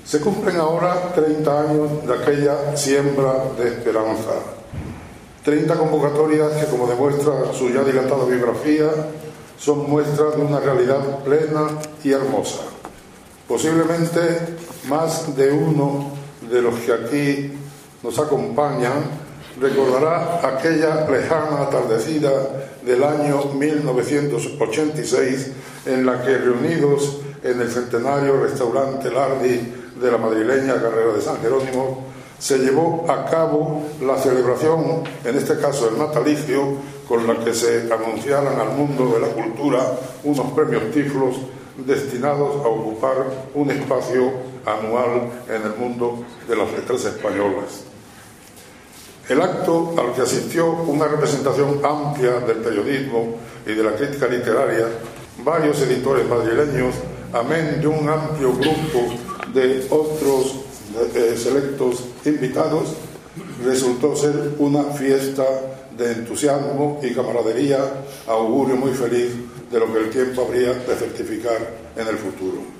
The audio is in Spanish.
Se cumplen ahora 30 años de aquella siembra de esperanza. 30 convocatorias que, como demuestra su ya dilatada biografía, son muestras de una realidad plena y hermosa. Posiblemente más de uno de los que aquí nos acompañan recordará aquella lejana atardecida del año 1986 en la que, reunidos en el centenario restaurante Lardi de la madrileña carrera de San Jerónimo, se llevó a cabo la celebración, en este caso el natalicio, con la que se anunciaran al mundo de la cultura unos premios Tiflos destinados a ocupar un espacio anual en el mundo de las letras españolas. El acto, al que asistió una representación amplia del periodismo y de la crítica literaria, varios editores madrileños, amén de un amplio grupo de otros selectos invitados, resultó ser una fiesta de entusiasmo y camaradería, augurio muy feliz de lo que el tiempo habría de certificar en el futuro.